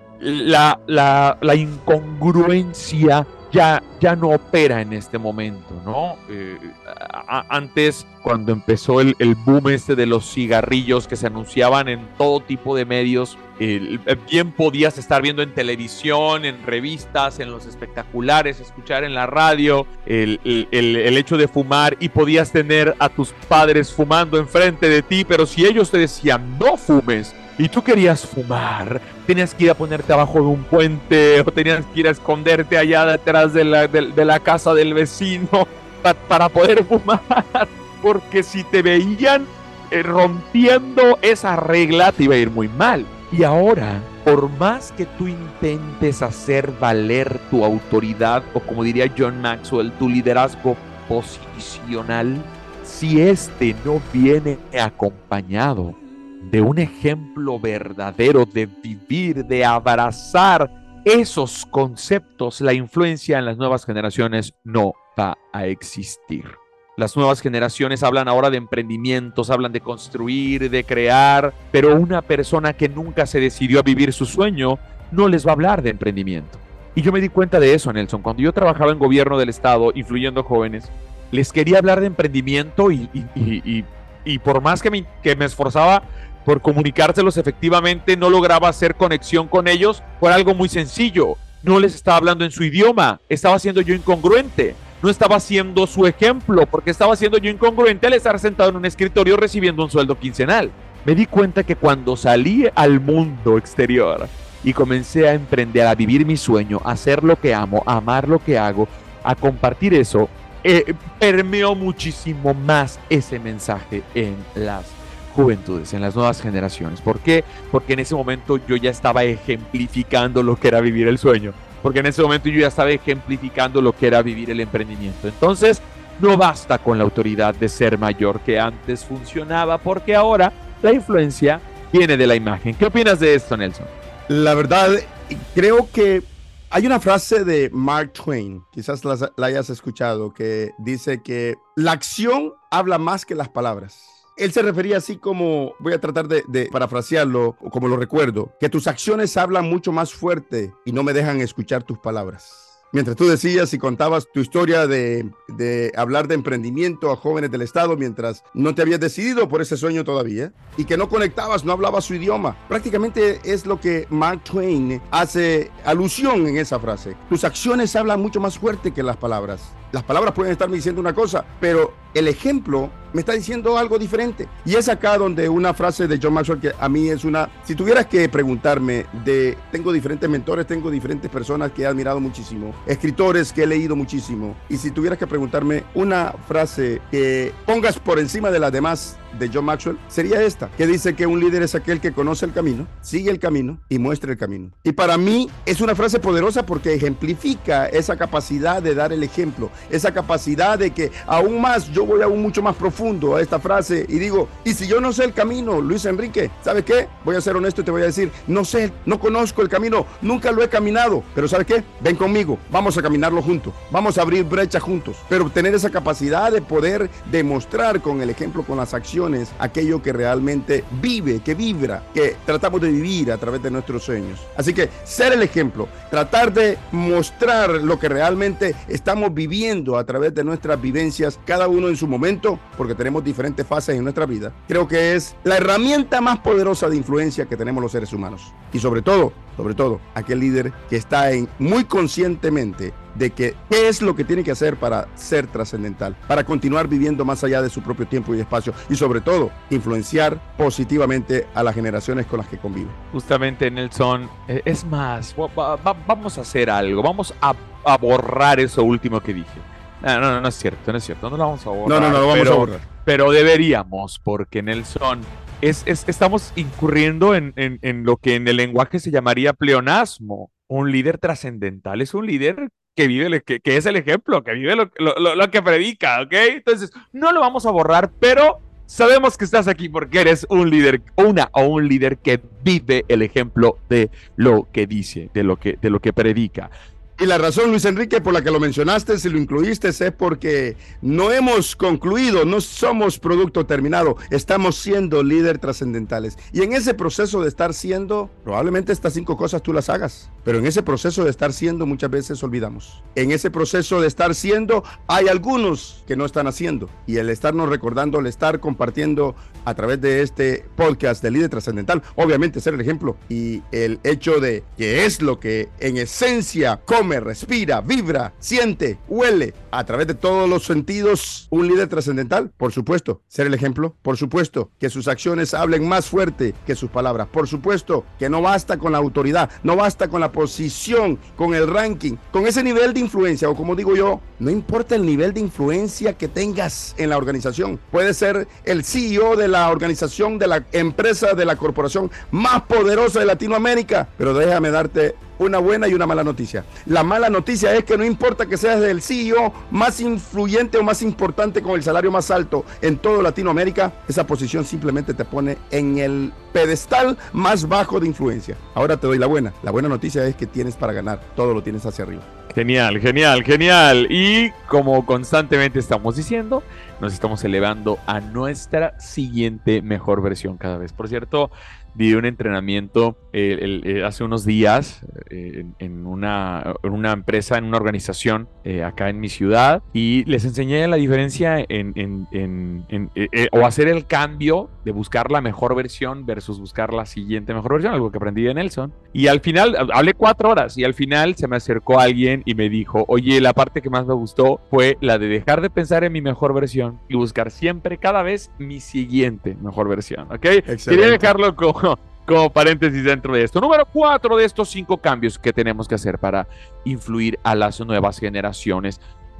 la, la, la incongruencia ya, ya no opera en este momento, ¿no? Eh, a, antes, cuando empezó el, el boom este de los cigarrillos que se anunciaban en todo tipo de medios, eh, bien podías estar viendo en televisión, en revistas, en los espectaculares, escuchar en la radio el, el, el, el hecho de fumar, y podías tener a tus padres fumando enfrente de ti, pero si ellos te decían no fumes, y tú querías fumar, tenías que ir a ponerte abajo de un puente o tenías que ir a esconderte allá detrás de la, de, de la casa del vecino pa, para poder fumar, porque si te veían eh, rompiendo esa regla te iba a ir muy mal. Y ahora, por más que tú intentes hacer valer tu autoridad, o como diría John Maxwell, tu liderazgo posicional, si este no viene acompañado de un ejemplo verdadero de vivir, de abrazar esos conceptos, la influencia en las nuevas generaciones no va a existir. Las nuevas generaciones hablan ahora de emprendimientos, hablan de construir, de crear, pero una persona que nunca se decidió a vivir su sueño no les va a hablar de emprendimiento. Y yo me di cuenta de eso, Nelson. Cuando yo trabajaba en gobierno del estado, influyendo jóvenes, les quería hablar de emprendimiento y, y, y, y, y por más que me, que me esforzaba por comunicárselos efectivamente, no lograba hacer conexión con ellos por algo muy sencillo. No les estaba hablando en su idioma, estaba siendo yo incongruente, no estaba siendo su ejemplo, porque estaba siendo yo incongruente al estar sentado en un escritorio recibiendo un sueldo quincenal. Me di cuenta que cuando salí al mundo exterior y comencé a emprender, a vivir mi sueño, a hacer lo que amo, a amar lo que hago, a compartir eso, eh, permeó muchísimo más ese mensaje en las juventudes, en las nuevas generaciones. ¿Por qué? Porque en ese momento yo ya estaba ejemplificando lo que era vivir el sueño. Porque en ese momento yo ya estaba ejemplificando lo que era vivir el emprendimiento. Entonces, no basta con la autoridad de ser mayor que antes funcionaba, porque ahora la influencia viene de la imagen. ¿Qué opinas de esto, Nelson?
La verdad, creo que hay una frase de Mark Twain, quizás la, la hayas escuchado, que dice que la acción habla más que las palabras. Él se refería así como, voy a tratar de, de parafrasearlo, como lo recuerdo, que tus acciones hablan mucho más fuerte y no me dejan escuchar tus palabras. Mientras tú decías y contabas tu historia de, de hablar de emprendimiento a jóvenes del estado mientras no te habías decidido por ese sueño todavía y que no conectabas, no hablabas su idioma. Prácticamente es lo que Mark Twain hace alusión en esa frase. Tus acciones hablan mucho más fuerte que las palabras. Las palabras pueden estarme diciendo una cosa, pero el ejemplo me está diciendo algo diferente. Y es acá donde una frase de John Maxwell que a mí es una... Si tuvieras que preguntarme de... Tengo diferentes mentores, tengo diferentes personas que he admirado muchísimo, escritores que he leído muchísimo. Y si tuvieras que preguntarme una frase que pongas por encima de las demás de John Maxwell, sería esta, que dice que un líder es aquel que conoce el camino, sigue el camino y muestra el camino. Y para mí es una frase poderosa porque ejemplifica esa capacidad de dar el ejemplo, esa capacidad de que aún más, yo voy aún mucho más profundo a esta frase y digo, y si yo no sé el camino, Luis Enrique, ¿sabes qué? Voy a ser honesto y te voy a decir, no sé, no conozco el camino, nunca lo he caminado, pero ¿sabes qué? Ven conmigo, vamos a caminarlo juntos, vamos a abrir brechas juntos, pero tener esa capacidad de poder demostrar con el ejemplo, con las acciones, aquello que realmente vive, que vibra, que tratamos de vivir a través de nuestros sueños. Así que ser el ejemplo, tratar de mostrar lo que realmente estamos viviendo a través de nuestras vivencias, cada uno en su momento, porque tenemos diferentes fases en nuestra vida, creo que es la herramienta más poderosa de influencia que tenemos los seres humanos. Y sobre todo, sobre todo, aquel líder que está en muy conscientemente de que qué es lo que tiene que hacer para ser trascendental, para continuar viviendo más allá de su propio tiempo y espacio y sobre todo influenciar positivamente a las generaciones con las que convive.
Justamente, Nelson, eh, es más, va, va, vamos a hacer algo, vamos a, a borrar eso último que dije. No, no, no, no es cierto, no es cierto, no lo vamos a borrar.
No, no, no lo vamos
pero,
a borrar.
Pero deberíamos, porque Nelson, es, es, estamos incurriendo en, en, en lo que en el lenguaje se llamaría pleonasmo. Un líder trascendental es un líder que vive, que, que es el ejemplo, que vive lo, lo, lo que predica, ¿ok? Entonces, no lo vamos a borrar, pero sabemos que estás aquí porque eres un líder, una o un líder que vive el ejemplo de lo que dice, de lo que, de lo que predica.
Y la razón, Luis Enrique, por la que lo mencionaste, si lo incluiste, es porque no hemos concluido, no somos producto terminado, estamos siendo líderes trascendentales. Y en ese proceso de estar siendo, probablemente estas cinco cosas tú las hagas, pero en ese proceso de estar siendo muchas veces olvidamos. En ese proceso de estar siendo, hay algunos que no están haciendo. Y el estarnos recordando, el estar compartiendo a través de este podcast de líder trascendental, obviamente ser el ejemplo y el hecho de que es lo que en esencia come, respira, vibra, siente, huele a través de todos los sentidos un líder trascendental. Por supuesto, ser el ejemplo. Por supuesto, que sus acciones hablen más fuerte que sus palabras. Por supuesto, que no basta con la autoridad, no basta con la posición, con el ranking, con ese nivel de influencia, o como digo yo, no importa el nivel de influencia que tengas en la organización. Puedes ser el C E O de la organización, de la empresa, de la corporación más poderosa de Latinoamérica, pero déjame darte una buena y una mala noticia. La mala noticia es que no importa que seas el C E O más influyente o más importante con el salario más alto en toda Latinoamérica, esa posición simplemente te pone en el pedestal más bajo de influencia. Ahora te doy la buena. La buena noticia es que tienes para ganar. Todo lo tienes hacia arriba.
Genial, genial, genial. Y como constantemente estamos diciendo, nos estamos elevando a nuestra siguiente mejor versión cada vez. Por cierto, di un entrenamiento eh, el, el, hace unos días eh, en, en, una, en una empresa, en una organización eh, acá en mi ciudad, y les enseñé la diferencia en, en, en, en eh, eh, o hacer el cambio de buscar la mejor versión versus buscar la siguiente mejor versión, algo que aprendí de Nelson. Y al final, hablé cuatro horas y al final se me acercó alguien y me dijo, oye, la parte que más me gustó fue la de dejar de pensar en mi mejor versión y buscar siempre, cada vez, mi siguiente mejor versión, ¿ok? Excelente. Quería dejarlo como, como paréntesis dentro de esto. Número cuatro de estos cinco cambios que tenemos que hacer para influir a las nuevas generaciones.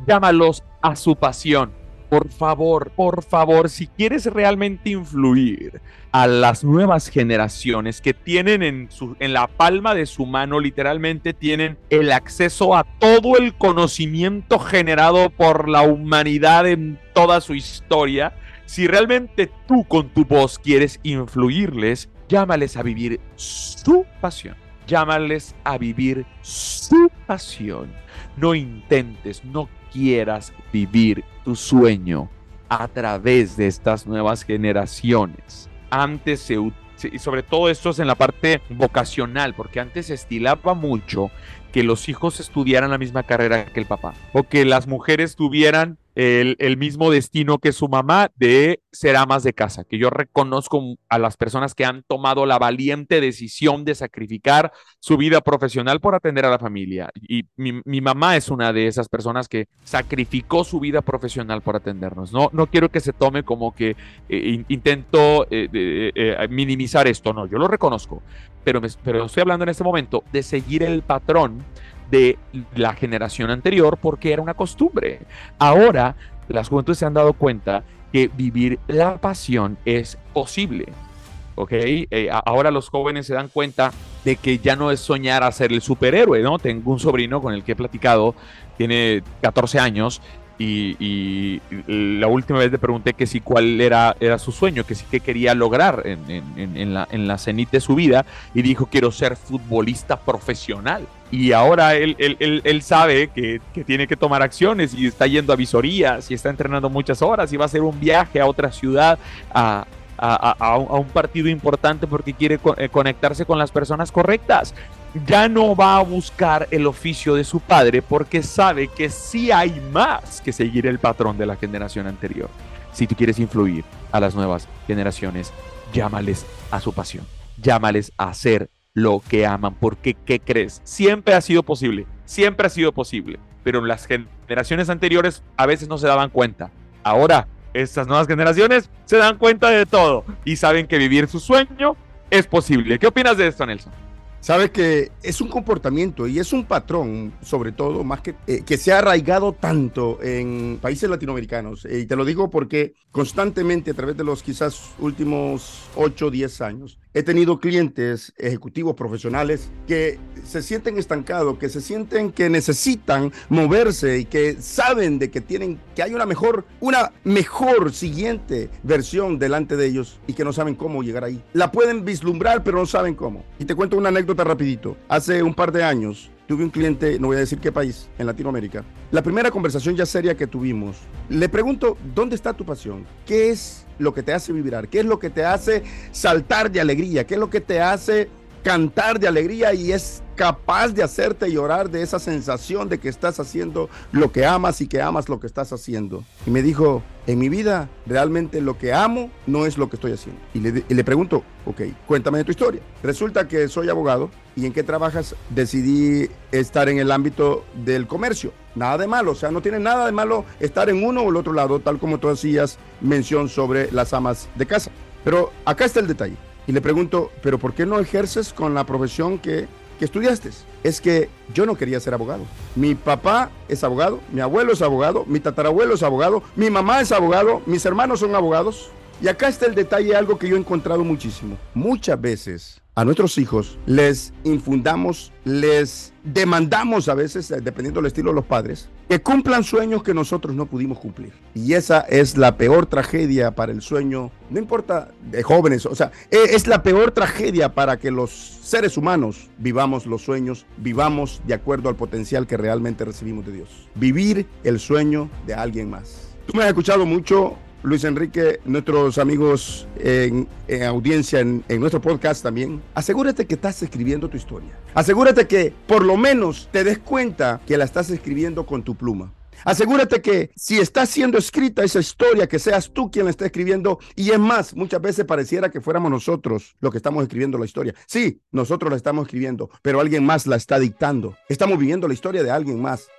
llámalos a su pasión. Por favor, por favor, si quieres realmente influir a las nuevas generaciones que tienen en, su, en la palma de su mano, literalmente tienen el acceso a todo el conocimiento generado por la humanidad en toda su historia, si realmente tú con tu voz quieres influirles, llámales a vivir su pasión. Llámales a vivir su pasión. No intentes, no quieras vivir tu sueño a través de estas nuevas generaciones. Antes se, y sobre todo esto es en la parte vocacional, porque antes se estilaba mucho que los hijos estudiaran la misma carrera que el papá, o que las mujeres tuvieran el, el mismo destino que su mamá de ser amas de casa, que yo reconozco a las personas que han tomado la valiente decisión de sacrificar su vida profesional por atender a la familia, y mi, mi mamá es una de esas personas que sacrificó su vida profesional por atendernos. No, no quiero que se tome como que eh, intento eh, eh, eh, minimizar esto, no, yo lo reconozco, pero, me, pero estoy hablando en este momento de seguir el patrón de la generación anterior porque era una costumbre. Ahora las juventudes se han dado cuenta que vivir la pasión es posible, ¿ok? Eh, ahora los jóvenes se dan cuenta de que ya no es soñar a ser el superhéroe, ¿no? Tengo un sobrino con el que he platicado, tiene catorce años, y, y la última vez le pregunté que si cuál era, era su sueño, que sí que quería lograr en, en, en, la, en la cenit de su vida, y dijo: quiero ser futbolista profesional. Y ahora él, él, él, él sabe que, que tiene que tomar acciones y está yendo a visorías y está entrenando muchas horas y va a hacer un viaje a otra ciudad a, a, a, a un partido importante porque quiere co- conectarse con las personas correctas. Ya no va a buscar el oficio de su padre porque sabe que sí hay más que seguir el patrón de la generación anterior. Si tú quieres influir a las nuevas generaciones, llámales a su pasión, llámales a hacer lo que aman, porque ¿qué crees? Siempre ha sido posible, siempre ha sido posible, pero en las generaciones anteriores a veces no se daban cuenta. Ahora, estas nuevas generaciones se dan cuenta de todo y saben que vivir su sueño es posible. ¿Qué opinas de esto, Nelson?
Sabe que es un comportamiento y es un patrón, sobre todo, más que, eh, que se ha arraigado tanto en países latinoamericanos. Eh, y te lo digo porque constantemente, a través de los quizás últimos ocho o diez años, he tenido clientes ejecutivos profesionales que se sienten estancados, que se sienten que necesitan moverse y que saben de que tienen, que hay una mejor, una mejor siguiente versión delante de ellos y que no saben cómo llegar ahí. La pueden vislumbrar, pero no saben cómo. Y te cuento una anécdota rapidito. Hace un par de años tuve un cliente, no voy a decir qué país, en Latinoamérica. La primera conversación ya seria que tuvimos, le pregunto: ¿dónde está tu pasión? ¿Qué es lo que te hace vibrar? ¿Qué es lo que te hace saltar de alegría? ¿Qué es lo que te hace cantar de alegría y es capaz de hacerte llorar de esa sensación de que estás haciendo lo que amas y que amas lo que estás haciendo? Y me dijo: en mi vida realmente lo que amo no es lo que estoy haciendo. Y le, y le pregunto: ok, cuéntame de tu historia. Resulta que soy abogado. ¿Y en qué trabajas? Decidí estar en el ámbito del comercio. Nada de malo, o sea, no tiene nada de malo estar en uno o el otro lado, tal como tú hacías mención sobre las amas de casa. Pero acá está el detalle. Y le pregunto: ¿pero por qué no ejerces con la profesión que, que estudiaste? Es que yo no quería ser abogado. Mi papá es abogado, mi abuelo es abogado, mi tatarabuelo es abogado, mi mamá es abogado, mis hermanos son abogados. Y acá está el detalle, algo que yo he encontrado muchísimo. Muchas veces a nuestros hijos les infundamos, les demandamos a veces, dependiendo del estilo de los padres, que cumplan sueños que nosotros no pudimos cumplir. Y esa es la peor tragedia para el sueño, no importa de jóvenes, o sea, es la peor tragedia para que los seres humanos vivamos los sueños, vivamos de acuerdo al potencial que realmente recibimos de Dios. Vivir el sueño de alguien más. Tú me has escuchado mucho, Luis Enrique, nuestros amigos en, en audiencia en, en nuestro podcast también. Asegúrate que estás escribiendo tu historia. Asegúrate que por lo menos te des cuenta que la estás escribiendo con tu pluma. Asegúrate que si está siendo escrita esa historia, que seas tú quien la está escribiendo. Y es más, muchas veces pareciera que fuéramos nosotros los que estamos escribiendo la historia. Sí, nosotros la estamos escribiendo, pero alguien más la está dictando. Estamos viviendo la historia de alguien más.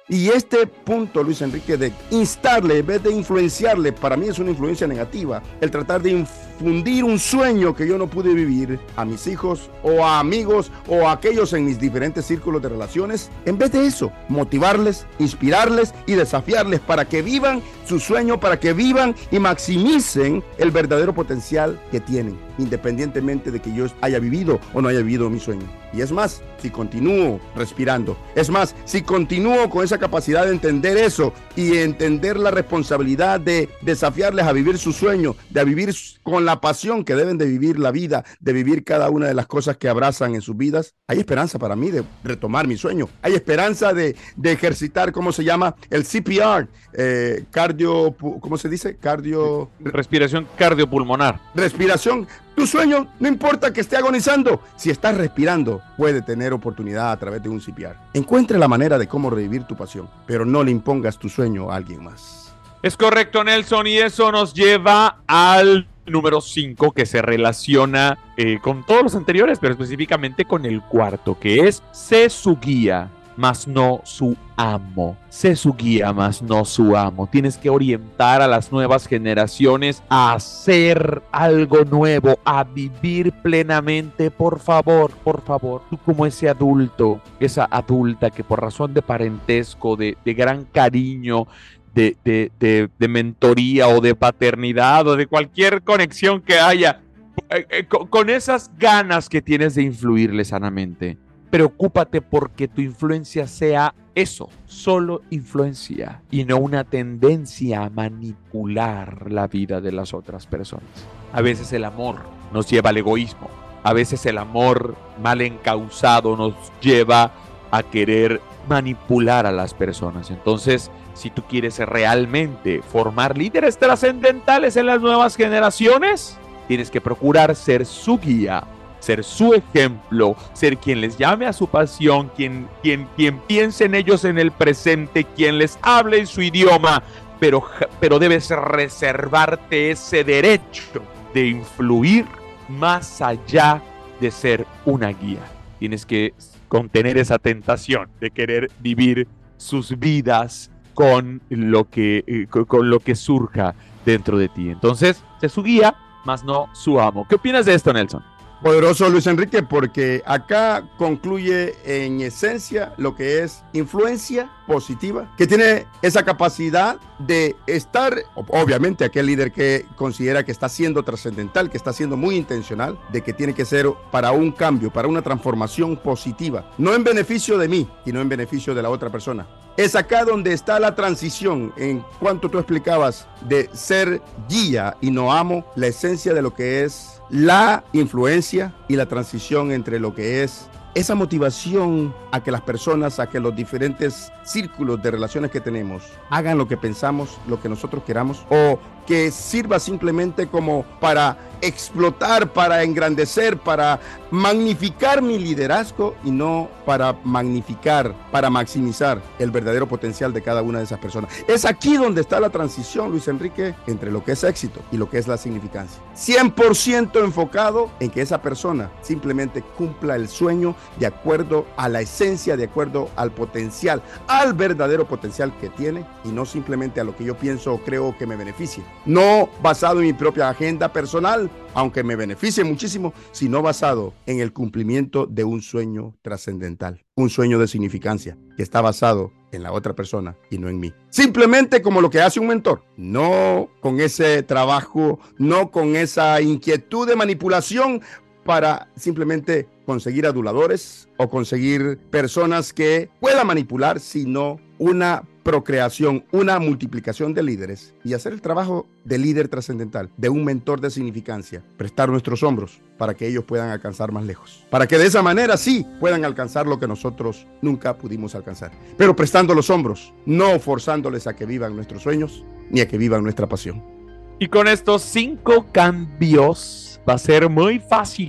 Y este punto, Luis Enrique, de instarle en vez de influenciarle, para mí es una influencia negativa, el tratar de infundir un sueño que yo no pude vivir a mis hijos o a amigos o a aquellos en mis diferentes círculos de relaciones. En vez de eso, motivarles, inspirarles y desafiarles para que vivan su sueño, para que vivan y maximicen el verdadero potencial que tienen, independientemente de que yo haya vivido o no haya vivido mi sueño. Y es más, si continúo respirando, es más, si continúo con esa capacidad de entender eso y entender la responsabilidad de desafiarles a vivir su sueño, de vivir con la pasión que deben de vivir la vida, de vivir cada una de las cosas que abrazan en sus vidas, hay esperanza para mí de retomar mi sueño. Hay esperanza de, de ejercitar, ¿cómo se llama? El C P R, eh, cardio, ¿cómo se dice? Cardio...
Respiración cardiopulmonar.
Respiración. Tu sueño, no importa que esté agonizando, si estás respirando, puede tener oportunidad a través de un C P R. Encuentre la manera de cómo revivir tu pasión, pero no le impongas tu sueño a alguien más.
Es correcto, Nelson, y eso nos lleva al número cinco, que se relaciona eh, con todos los anteriores, pero específicamente con el cuarto, que es sé su guía, mas no su amo. Sé su guía, mas no su amo. Tienes que orientar a las nuevas generaciones a hacer algo nuevo, a vivir plenamente. Por favor, por favor, tú como ese adulto, esa adulta que por razón de parentesco, de, de gran cariño, de, de, de, de mentoría o de paternidad o de cualquier conexión que haya, eh, eh, con, con esas ganas que tienes de influirle sanamente, preocúpate porque tu influencia sea eso, solo influencia y no una tendencia a manipular la vida de las otras personas. A veces el amor nos lleva al egoísmo, a veces el amor mal encauzado nos lleva a querer manipular a las personas. Entonces, si tú quieres realmente formar líderes trascendentales en las nuevas generaciones, tienes que procurar ser su guía, ser su ejemplo, ser quien les llame a su pasión, quien, quien, quien piense en ellos en el presente, quien les hable en su idioma, pero, pero debes reservarte ese derecho de influir más allá de ser una guía. Tienes que contener esa tentación de querer vivir sus vidas con lo que, con lo que surja dentro de ti. Entonces, sé su guía, más no su amo. ¿Qué opinas de esto, Nelson?
Poderoso, Luis Enrique, porque acá concluye en esencia lo que es influencia positiva, que tiene esa capacidad de estar, obviamente aquel líder que considera que está siendo trascendental, que está siendo muy intencional, de que tiene que ser para un cambio, para una transformación positiva, no en beneficio de mí, sino en beneficio de la otra persona. Es acá donde está la transición, en cuanto tú explicabas, de ser guía y no amo, la esencia de lo que es la influencia y la transición entre lo que es esa motivación a que las personas, a que los diferentes círculos de relaciones que tenemos hagan lo que pensamos, lo que nosotros queramos, o que sirva simplemente como para explotar, para engrandecer, para magnificar mi liderazgo y no para magnificar, para maximizar el verdadero potencial de cada una de esas personas. Es aquí donde está la transición, Luis Enrique, entre lo que es éxito y lo que es la significancia. cien por ciento enfocado en que esa persona simplemente cumpla el sueño de acuerdo a la esencia, de acuerdo al potencial, al verdadero potencial que tiene y no simplemente a lo que yo pienso o creo que me beneficie. No basado en mi propia agenda personal, aunque me beneficie muchísimo, sino basado en el cumplimiento de un sueño trascendental, un sueño de significancia que está basado en la otra persona y no en mí. Simplemente como lo que hace un mentor, no con ese trabajo, no con esa inquietud de manipulación para simplemente conseguir aduladores o conseguir personas que puedan manipular, sino una procreación, una multiplicación de líderes y hacer el trabajo de líder trascendental, de un mentor de significancia, prestar nuestros hombros para que ellos puedan alcanzar más lejos, para que de esa manera sí puedan alcanzar lo que nosotros nunca pudimos alcanzar, pero prestando los hombros, no forzándoles a que vivan nuestros sueños ni a que vivan nuestra pasión.
Y con estos cinco cambios va a ser muy fácil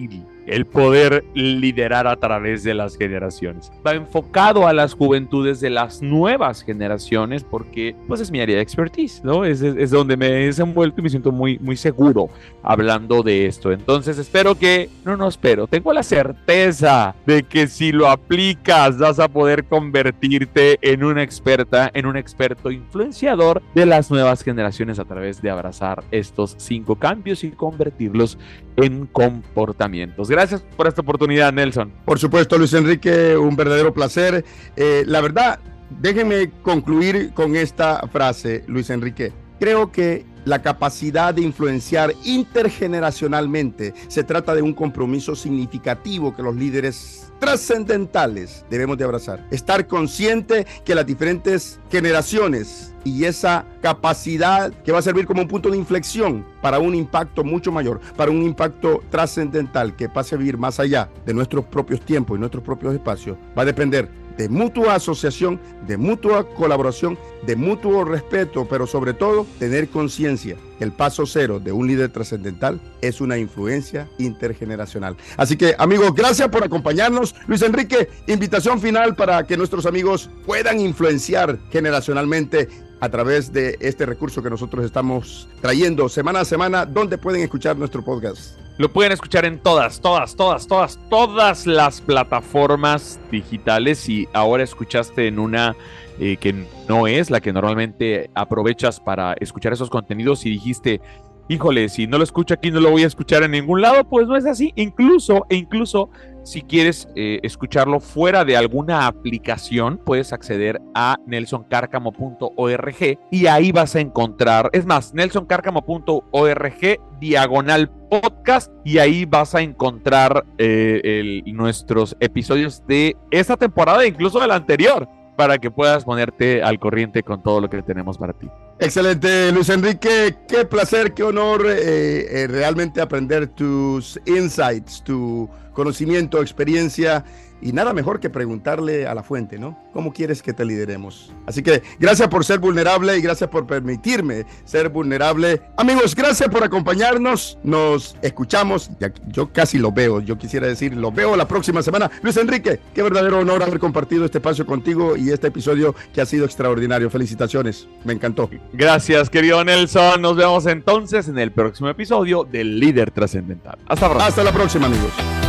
el poder liderar a través de las generaciones. Va enfocado a las juventudes de las nuevas generaciones porque pues es mi área de expertise, ¿no? Es, es, es donde me he desenvuelto y me siento muy, muy seguro hablando de esto. Entonces espero que, no, no espero, tengo la certeza de que si lo aplicas vas a poder convertirte en una experta, en un experto influenciador de las nuevas generaciones a través de abrazar estos cinco cambios y convertirlos en comportamientos. Gracias por esta oportunidad, Nelson.
Por supuesto, Luis Enrique, un verdadero placer. Eh, la verdad, déjenme concluir con esta frase, Luis Enrique. Creo que la capacidad de influenciar intergeneracionalmente se trata de un compromiso significativo que los líderes trascendentales debemos de abrazar. Estar consciente que las diferentes generaciones y esa capacidad que va a servir como un punto de inflexión para un impacto mucho mayor, para un impacto trascendental que pase a vivir más allá de nuestros propios tiempos y nuestros propios espacios, va a depender de mutua asociación, de mutua colaboración, de mutuo respeto, pero sobre todo tener conciencia que el paso cero de un líder trascendental es una influencia intergeneracional. Así que, amigos, gracias por acompañarnos. Luis Enrique, invitación final para que nuestros amigos puedan influenciar generacionalmente a través de este recurso que nosotros estamos trayendo semana a semana. ¿Dónde pueden escuchar nuestro podcast?
Lo pueden escuchar en todas, todas, todas, todas, todas las plataformas digitales. Y ahora escuchaste en una eh, que no es la que normalmente aprovechas para escuchar esos contenidos y dijiste, híjole, si no lo escucho aquí no lo voy a escuchar en ningún lado. Pues no es así. Incluso, e incluso si quieres eh, escucharlo fuera de alguna aplicación, puedes acceder a nelson cárcamo punto org y ahí vas a encontrar, es más, nelson cárcamo punto org diagonal podcast, y ahí vas a encontrar eh, el, nuestros episodios de esta temporada e incluso de la anterior, para que puedas ponerte al corriente con todo lo que tenemos para ti.
Excelente, Luis Enrique, qué placer, qué honor eh, eh, realmente aprender tus insights, tu conocimiento, experiencia, y nada mejor que preguntarle a la fuente, ¿no? ¿Cómo quieres que te lideremos? Así que gracias por ser vulnerable y gracias por permitirme ser vulnerable. Amigos, gracias por acompañarnos. Nos escuchamos. Ya, yo casi lo veo. Yo quisiera decir, lo veo la próxima semana. Luis Enrique, qué verdadero honor haber compartido este espacio contigo y este episodio que ha sido extraordinario. Felicitaciones. Me encantó.
Gracias, querido Nelson. Nos vemos entonces en el próximo episodio del Líder Trascendental. Hasta pronto.
Hasta la próxima, amigos.